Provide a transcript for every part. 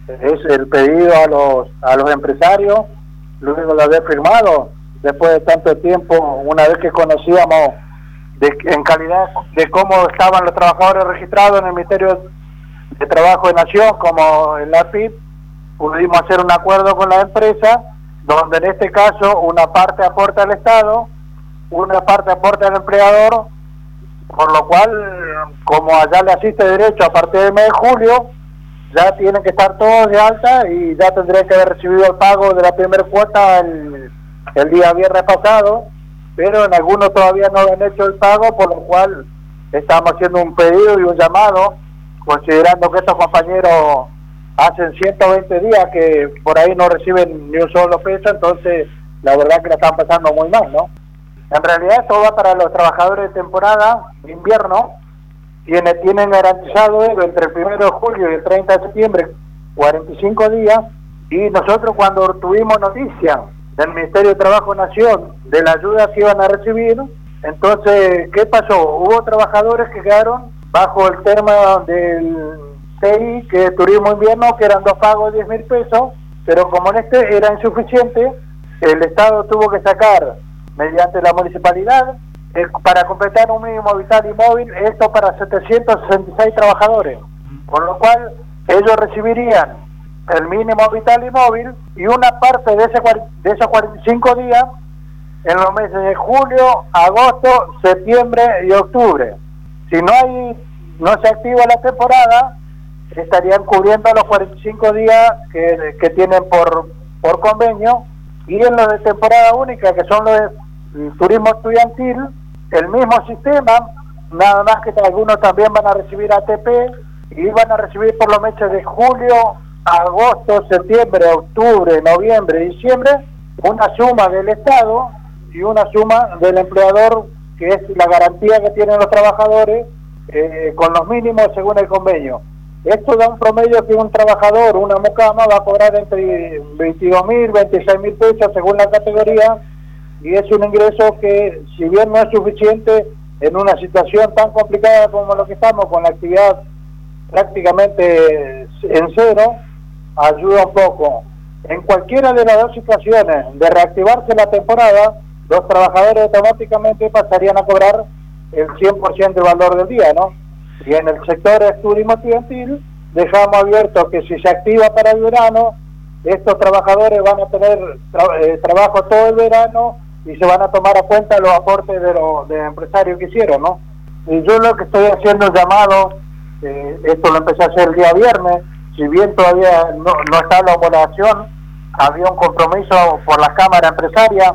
es el pedido a los empresarios, luego de haber firmado, después de tanto tiempo, una vez que conocíamos en calidad de cómo estaban los trabajadores registrados en el Ministerio de Trabajo de Nación, como en la AFIP, pudimos hacer un acuerdo con la empresa, donde en este caso una parte aporta al Estado, una parte aporta al empleador, por lo cual, como allá le asiste derecho a partir del mes de julio, ya tienen que estar todos de alta y ya tendrían que haber recibido el pago de la primera cuota el día viernes pasado, pero en algunos todavía no han hecho el pago, por lo cual estamos haciendo un pedido y un llamado, considerando que estos compañeros hacen 120 días que por ahí no reciben ni un solo peso, entonces la verdad que la están pasando muy mal, ¿no? En realidad esto va para los trabajadores de temporada, de invierno, quienes tienen garantizado entre el 1 de julio y el 30 de septiembre 45 días, y nosotros cuando tuvimos noticia del Ministerio de Trabajo de Nación de la ayuda que iban a recibir, entonces, ¿qué pasó? Hubo trabajadores que quedaron bajo el tema del TI, que es Turismo Invierno, que eran 2 pagos de 10.000 pesos, pero como en este era insuficiente, el Estado tuvo que sacar, mediante la municipalidad, para completar un mínimo vital y móvil, esto para 766 trabajadores, por lo cual ellos recibirían el mínimo vital y móvil y una parte de esos 45 días en los meses de julio, agosto, septiembre y octubre. Si no se activa la temporada, estarían cubriendo los 45 días que tienen por convenio, y en los de temporada única, que son los de turismo estudiantil, el mismo sistema, nada más que algunos también van a recibir ATP y van a recibir por los meses de julio, agosto, septiembre, octubre, noviembre, diciembre, una suma del Estado y una suma del empleador, que es la garantía que tienen los trabajadores con los mínimos según el convenio. Esto da un promedio que un trabajador, una mucama, va a cobrar entre 22.000, 26.000 pesos según la categoría, y es un ingreso que, si bien no es suficiente en una situación tan complicada como lo que estamos, con la actividad prácticamente en cero, ayuda un poco. En cualquiera de las dos situaciones de reactivarse la temporada, los trabajadores automáticamente pasarían a cobrar el 100% del valor del día, ¿no? Y en el sector de turismo estudiantil dejamos abierto que si se activa para el verano, estos trabajadores van a tener trabajo todo el verano y se van a tomar a cuenta los aportes de los empresarios que hicieron, ¿no? Y yo lo que estoy haciendo es llamado, esto lo empecé a hacer el día viernes, si bien todavía no está la homologación, había un compromiso por la Cámara Empresaria,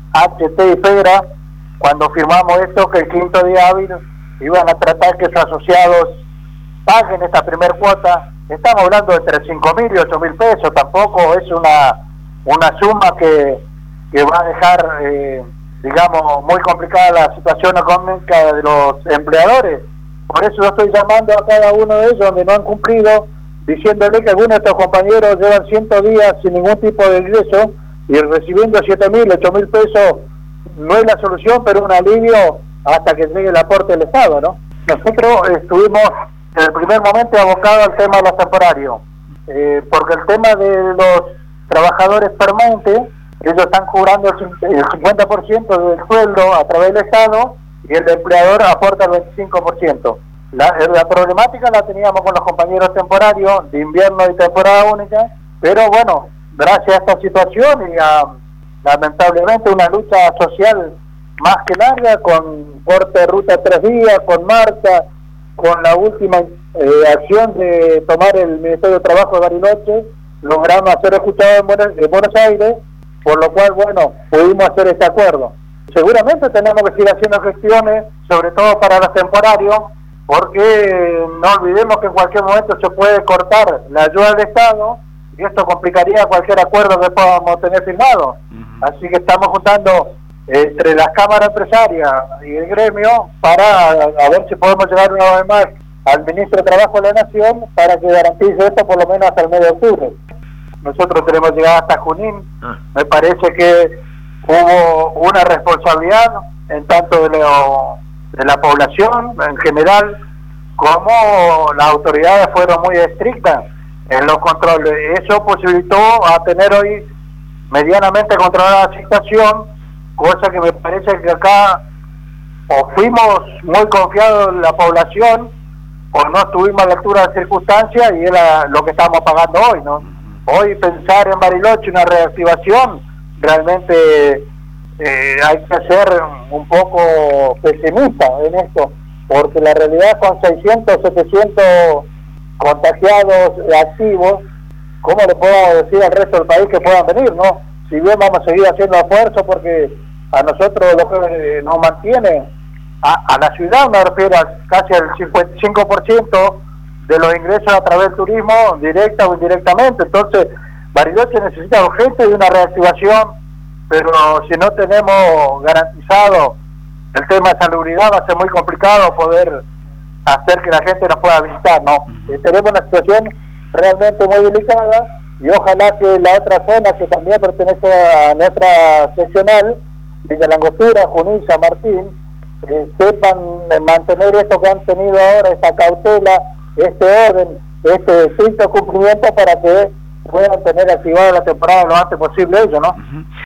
HT y FEDRA, cuando firmamos esto, que el 5º día hábil iban a tratar que sus asociados paguen esta primer cuota. Estamos hablando de entre 5.000 y 8.000 pesos, tampoco es una suma que va a dejar, digamos, muy complicada la situación económica de los empleadores. Por eso yo estoy llamando a cada uno de ellos donde no han cumplido, diciéndole que algunos de estos compañeros llevan 100 días sin ningún tipo de ingreso y recibiendo 7.000, 8.000 pesos no es la solución, pero un alivio hasta que llegue el aporte del Estado, ¿no? Nosotros estuvimos en el primer momento abocados al tema de los temporarios, porque el tema de los trabajadores permanentes, ellos están cobrando el 50% del sueldo a través del Estado y el empleador aporta el 25%. La problemática la teníamos con los compañeros temporarios de invierno y temporada única, pero bueno, gracias a esta situación y a, lamentablemente, una lucha social más que larga, con corte de ruta 3 días, con marcha, con la última acción de tomar el Ministerio de Trabajo de Bariloche, logramos hacer escuchado en Buenos Aires, por lo cual, bueno, pudimos hacer este acuerdo. Seguramente tenemos que seguir haciendo gestiones, sobre todo para los temporarios, porque no olvidemos que en cualquier momento se puede cortar la ayuda del Estado y esto complicaría cualquier acuerdo que podamos tener firmado. Así que estamos juntando entre las cámaras empresarias y el gremio para a ver si podemos llegar una vez más al Ministro de Trabajo de la Nación para que garantice esto por lo menos hasta el mes de octubre. Nosotros queremos llegar hasta Junín. Me parece que hubo una responsabilidad en tanto de la población en general, como las autoridades fueron muy estrictas en los controles. Eso posibilitó a tener hoy medianamente controlada la situación, cosa que me parece que acá o fuimos muy confiados en la población o no estuvimos a la altura de las circunstancias, y es lo que estamos pagando hoy, ¿no? Hoy pensar en Bariloche una reactivación, realmente hay que ser un poco pesimista en esto, porque la realidad con 600, 700 contagiados activos, ¿cómo le puedo decir al resto del país que puedan venir, no? Si bien vamos a seguir haciendo esfuerzo, porque a nosotros lo que nos mantiene, a la ciudad me refiero a casi el 55% de los ingresos a través del turismo, directa o indirectamente. Entonces, Bariloche necesita urgente de una reactivación, pero si no tenemos garantizado el tema de salubridad, va a ser muy complicado poder hacer que la gente nos pueda visitar, ¿no? Tenemos una situación realmente muy delicada, y ojalá que la otra zona que también pertenece a nuestra seccional, Villa Langostura, Junín, San Martín, sepan mantener esto que han tenido ahora, esta cautela, este orden, este estricto cumplimiento, para que puedan tener activada la temporada lo antes posible ellos, ¿no?